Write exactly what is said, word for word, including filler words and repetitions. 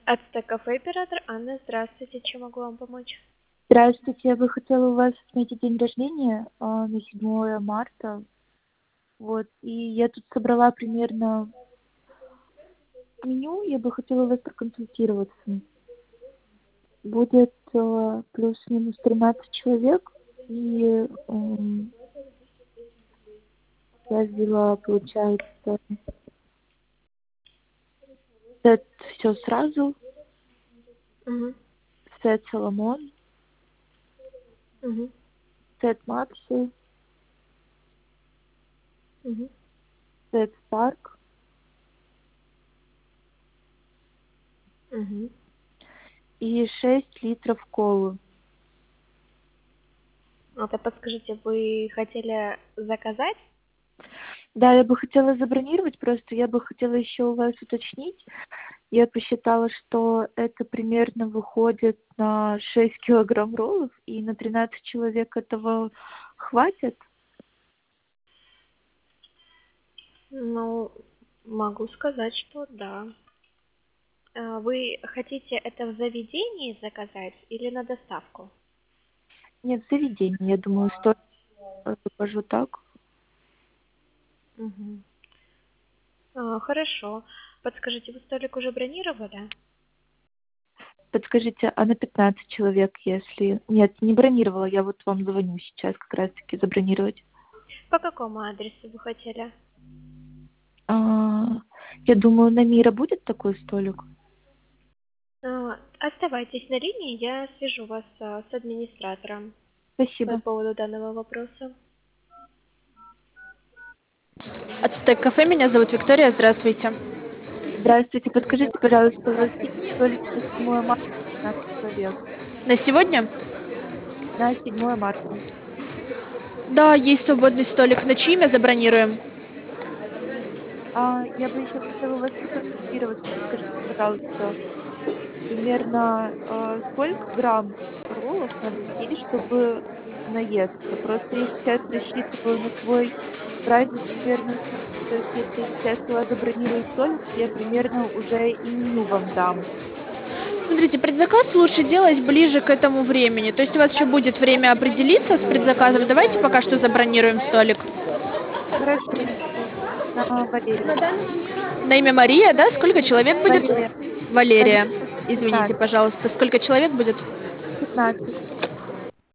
Ацтек-кафе «Император». Анна, здравствуйте. Чем могу вам помочь? Здравствуйте, я бы хотела у вас отметить день рождения а, на седьмое марта. Вот, и я тут собрала примерно меню, я бы хотела у вас проконсультироваться. Будет а, плюс-минус тринадцать человек, и м, я взяла, получается, сет «Все сразу», Угу. сет «Соломон», Угу. сет «Макси», Угу. сет «Спарк» Угу. и шесть литров колы. Это подскажите, вы хотели заказать? Да, я бы хотела забронировать, просто я бы хотела еще у вас уточнить. Я посчитала, что это примерно выходит на шесть килограмм роллов, и на тринадцать человек этого хватит. Ну, могу сказать, что да. А, Вы хотите это в заведении заказать или на доставку? Нет, в заведении, я думаю, стоит, э, закажу так. Угу. А, хорошо. Подскажите, вы столик уже бронировали? Подскажите, а на пятнадцать человек, если... Нет, не бронировала, я вот вам звоню сейчас как раз-таки забронировать. По какому адресу вы хотели? А, я думаю, на Мира будет такой столик? А, Оставайтесь на линии, я свяжу вас а, с администратором по Спасибо. поводу данного вопроса. Ацтек-кафе, меня зовут Виктория, здравствуйте. Здравствуйте, подскажите, пожалуйста, у вас есть столик на седьмое марта, пятнадцать человек? На сегодня? На седьмое марта. Да, есть свободный столик. На чье имя забронируем? А, я бы еще хотела у вас проконсультироваться. Подскажите, пожалуйста, примерно э, сколько грамм роллов надо съесть, чтобы наесться? Просто я сейчас рассчитываю на свой праздник примерно сутки. То есть если я сейчас у вас забронирую столик, то я примерно уже и меню вам дам. Смотрите, предзаказ лучше делать ближе к этому времени. То есть у вас еще будет время определиться с предзаказом. Давайте пока что забронируем столик. Хорошо, на Валерию. На имя Мария, да? Сколько человек будет? Валерия. Валерия. Валерия, Извините, пятнадцать. пожалуйста. Сколько человек будет? пятнадцать.